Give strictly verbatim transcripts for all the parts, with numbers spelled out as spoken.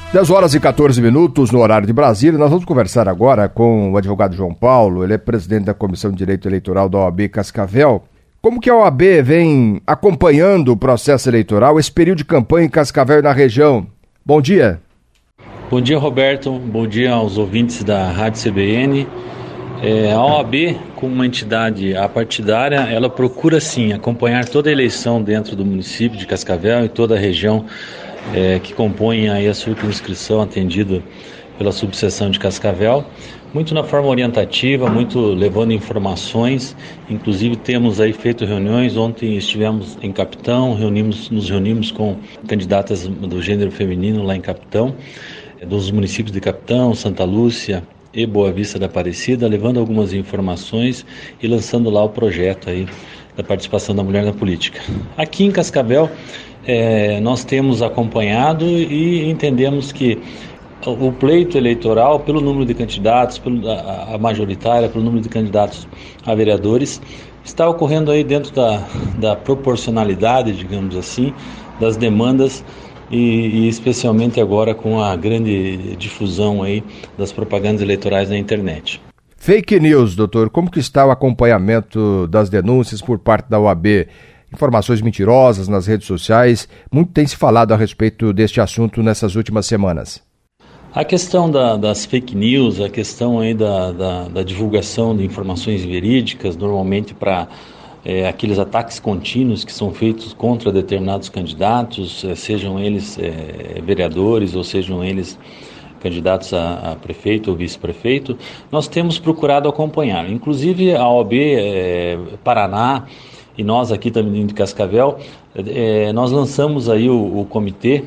dez horas e quatorze minutos no horário de Brasília. Nós vamos conversar agora com o advogado João Paulo. Ele é presidente da Comissão de Direito Eleitoral da O A B Cascavel. Como que a O A B vem acompanhando o processo eleitoral, esse período de campanha em Cascavel e na região? Bom dia. Bom dia, Roberto. Bom dia aos ouvintes da Rádio C B N. É, a O A B, como uma entidade apartidária, ela procura sim acompanhar toda a eleição dentro do município de Cascavel e toda a região é, que compõe aí a circunscrição atendida pela subseção de Cascavel, muito na forma orientativa, muito levando informações. Inclusive temos aí feito reuniões. Ontem estivemos em Capitão, reunimos, nos reunimos com candidatas do gênero feminino lá em Capitão, dos municípios de Capitão, Santa Lúcia e Boa Vista da Aparecida, levando algumas informações e lançando lá o projeto aí da participação da mulher na política. Aqui em Cascavel, é, nós temos acompanhado e entendemos que o pleito eleitoral, pelo número de candidatos, pelo, a, a majoritária, pelo número de candidatos a vereadores, está ocorrendo aí dentro da, da proporcionalidade, digamos assim, das demandas e, e especialmente agora com a grande difusão aí das propagandas eleitorais na internet. Fake news, doutor, como que está o acompanhamento das denúncias por parte da O A B? Informações mentirosas nas redes sociais, muito tem se falado a respeito deste assunto nessas últimas semanas. A questão da, das fake news, a questão aí da, da, da divulgação de informações verídicas, normalmente para é, aqueles ataques contínuos que são feitos contra determinados candidatos, é, sejam eles é, vereadores ou sejam eles candidatos a, a prefeito ou vice-prefeito, nós temos procurado acompanhar. Inclusive a O A B é, Paraná e nós aqui também de Cascavel, é, nós lançamos aí o, o comitê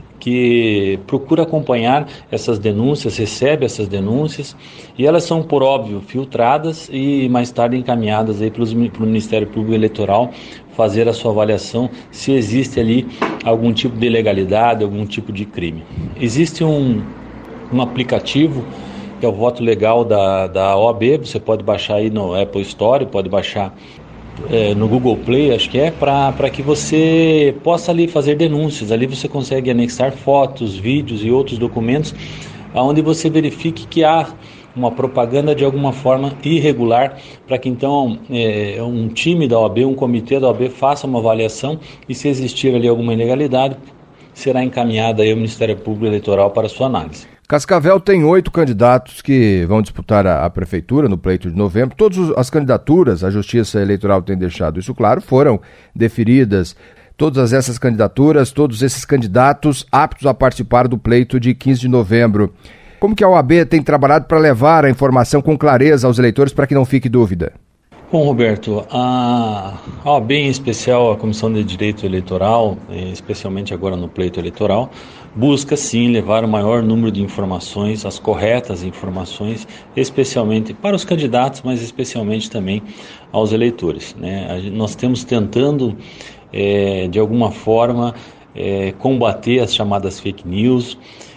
que procura acompanhar essas denúncias, recebe essas denúncias e elas são, por óbvio, filtradas e mais tarde encaminhadas aí pelos, pelo Ministério Público Eleitoral fazer a sua avaliação se existe ali algum tipo de ilegalidade, algum tipo de crime. Existe um, um aplicativo que é o Voto Legal da, da O A B, você pode baixar aí no Apple Store, pode baixar É, no Google Play, acho que é, para que você possa ali fazer denúncias. Ali você consegue anexar fotos, vídeos e outros documentos onde você verifique que há uma propaganda de alguma forma irregular, para que então é, um time da O A B, um comitê da O A B faça uma avaliação e se existir ali alguma ilegalidade, será encaminhada aí ao Ministério Público Eleitoral para sua análise. Cascavel tem oito candidatos que vão disputar a, a prefeitura no pleito de novembro. Todas as candidaturas, a Justiça Eleitoral tem deixado isso claro, foram deferidas. Todas essas candidaturas, todos esses candidatos aptos a participar do pleito de quinze de novembro. Como que a O A B tem trabalhado para levar a informação com clareza aos eleitores para que não fique dúvida? Bom, Roberto, a O A B, em especial a Comissão de Direito Eleitoral, especialmente agora no pleito eleitoral, busca sim levar o maior número de informações, as corretas informações, especialmente para os candidatos, mas especialmente também aos eleitores, né? Nós temos tentando, é, de alguma forma, é, combater as chamadas fake news,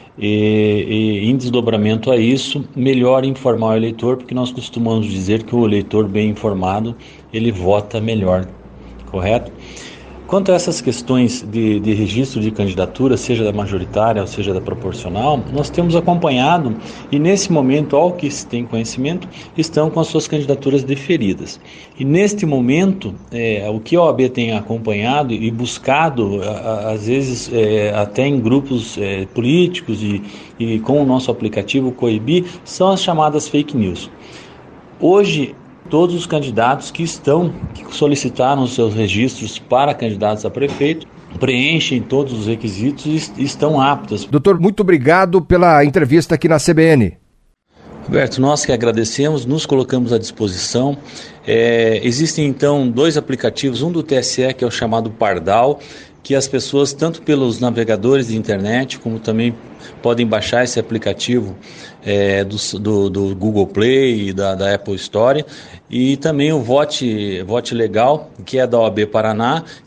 E, e em desdobramento a isso, melhor informar o eleitor, porque nós costumamos dizer que o eleitor bem informado, ele vota melhor, correto? Quanto a essas questões de, de registro de candidatura, seja da majoritária ou seja da proporcional, nós temos acompanhado e nesse momento, ao que se tem conhecimento, estão com as suas candidaturas deferidas. E neste momento, é, o que a O A B tem acompanhado e buscado, a, às vezes é, até em grupos é, políticos e, e com o nosso aplicativo Coibi, são as chamadas fake news. Hoje, todos os candidatos que estão, que solicitaram os seus registros para candidatos a prefeito, preenchem todos os requisitos e estão aptos. Doutor, muito obrigado pela entrevista aqui na C B N. Roberto, nós que agradecemos, nos colocamos à disposição. É, existem então dois aplicativos, um do T S E, que é o chamado Pardal, que as pessoas, tanto pelos navegadores de internet, como também podem baixar esse aplicativo é, do, do, do Google Play e da, da Apple Store, e também o Vote, Vote Legal, que é da O A B Paraná, que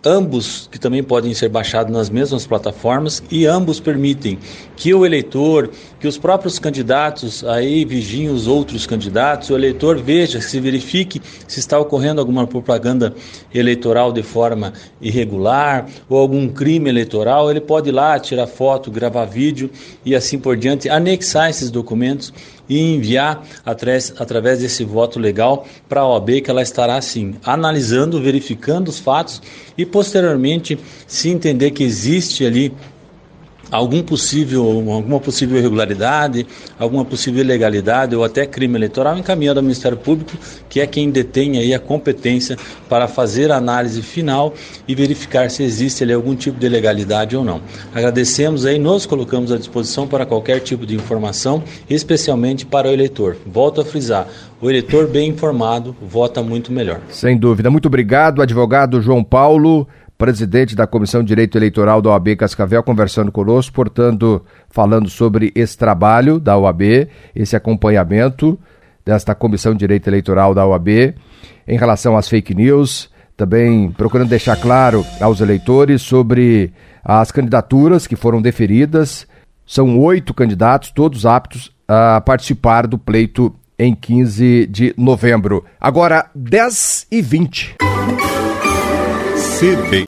ambos que também podem ser baixados nas mesmas plataformas, e ambos permitem que o eleitor, que os próprios candidatos aí vigiem os outros candidatos, o eleitor veja, se verifique se está ocorrendo alguma propaganda eleitoral de forma irregular ou algum crime eleitoral, ele pode ir lá tirar foto, gravar vídeo e assim por diante, anexar esses documentos e enviar através, através desse voto legal para a O A B, que ela estará assim analisando, verificando os fatos e posteriormente, se entender que existe ali algum possível, alguma possível irregularidade, alguma possível ilegalidade ou até crime eleitoral, encaminhando ao Ministério Público, que é quem detém aí a competência para fazer a análise final e verificar se existe ali algum tipo de ilegalidade ou não. Agradecemos aí, nos colocamos à disposição para qualquer tipo de informação, especialmente para o eleitor. Volto a frisar, o eleitor bem informado vota muito melhor. Sem dúvida. Muito obrigado, advogado João Paulo, presidente da Comissão de Direito Eleitoral da O A B Cascavel, conversando conosco, portanto, falando sobre esse trabalho da O A B, esse acompanhamento desta Comissão de Direito Eleitoral da O A B, em relação às fake news, também procurando deixar claro aos eleitores sobre as candidaturas que foram deferidas. São oito candidatos, todos aptos a participar do pleito em quinze de novembro. Agora, dez e vinte. C B